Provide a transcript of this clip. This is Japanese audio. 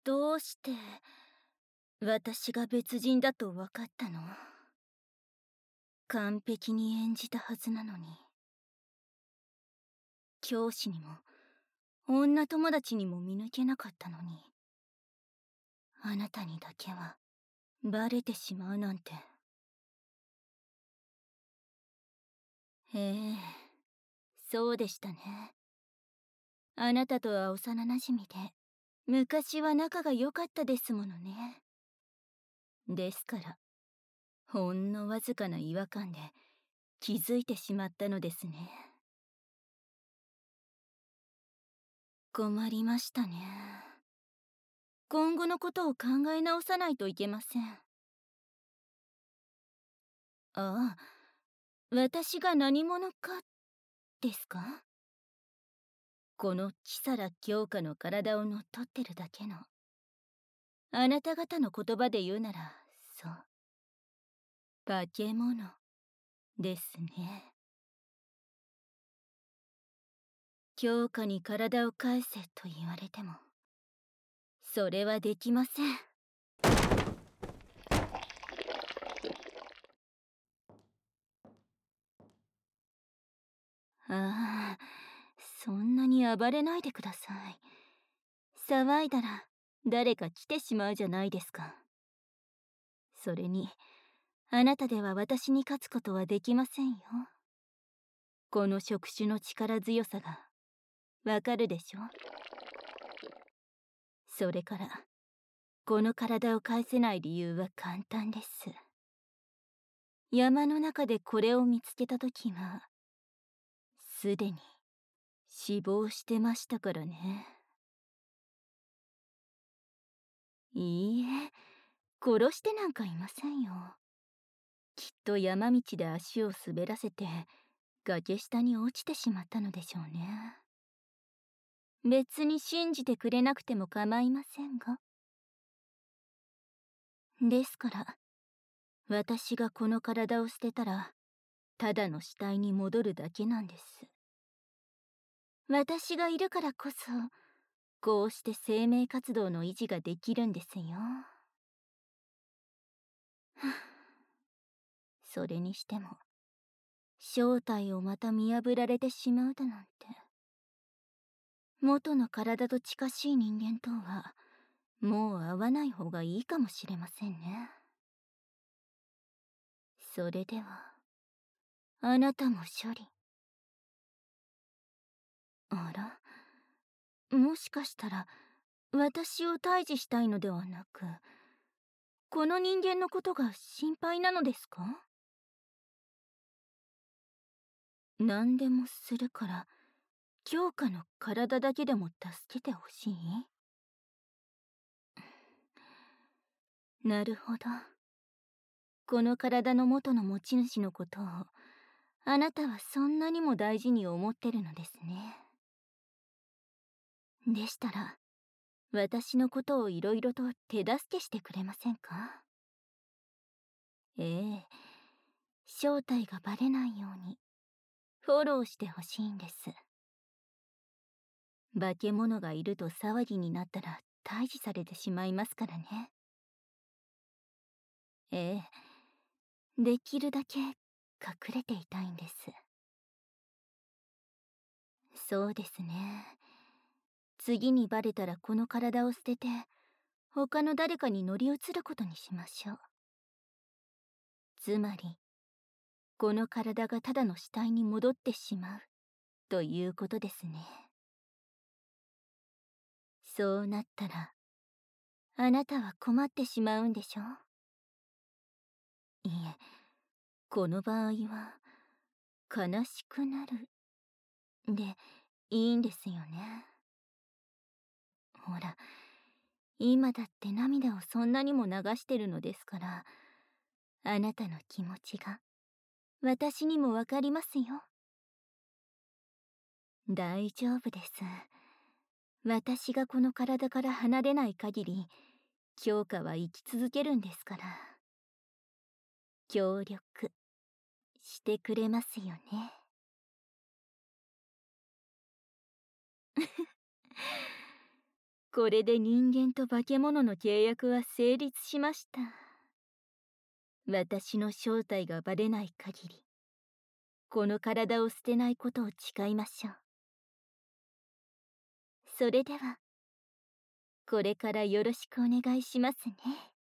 どうして私が別人だと分かったの？完璧に演じたはずなのに。教師にも女友達にも見抜けなかったのに、あなたにだけはバレてしまうなんて。ええ、そうでしたね。あなたとは幼なじみで、昔は仲が良かったですものね。ですから、ほんのわずかな違和感で気づいてしまったのですね。困りましたね。今後のことを考え直さないといけません。ああ、私が何者かですか？このキサラ教科の体を乗っ取ってるだけの、あなた方の言葉で言うなら、そう、化け物ですね。教科に体を返せと言われても、それはできません。ああ、そんなに暴れないでください。騒いだら誰か来てしまうじゃないですか。それに、あなたでは私に勝つことはできませんよ。この触手の力強さがわかるでしょ？それから、この体を返せない理由は簡単です。山の中でこれを見つけたときは、すでに死亡してましたからね。いいえ、殺してなんかいませんよ。きっと山道で足を滑らせて崖下に落ちてしまったのでしょうね。別に信じてくれなくても構いませんが。ですから、私がこの体を捨てたら、ただの死体に戻るだけなんです。私がいるからこそ、こうして生命活動の維持ができるんですよ。それにしても、正体をまた見破られてしまうだなんて。元の体と近しい人間とは、もう会わない方がいいかもしれませんね。それでは、あなたも処理。あら、もしかしたら、私を退治したいのではなく、この人間のことが心配なのですか？何でもするから、強化の体だけでも助けてほしい？なるほど。この体の元の持ち主のことを、あなたはそんなにも大事に思ってるのですね。でしたら、私のことをいろいろと手助けしてくれませんか？ええ、正体がバレないように、フォローしてほしいんです。化け物がいると騒ぎになったら退治されてしまいますからね。ええ、できるだけ隠れていたいんです。そうですね。次にバレたらこの体を捨てて、他の誰かに乗り移ることにしましょう。つまり、この体がただの死体に戻ってしまう、ということですね。そうなったら、あなたは困ってしまうんでしょ？いえ、この場合は、悲しくなる、で、いいんですよね。ほら、今だって涙をそんなにも流してるのですから、あなたの気持ちが、私にもわかりますよ。大丈夫です。私がこの体から離れない限り、強化は生き続けるんですから。協力してくれますよね。 これで人間と化け物の契約は成立しました。私の正体がバレない限り、この体を捨てないことを誓いましょう。それでは、これからよろしくお願いしますね。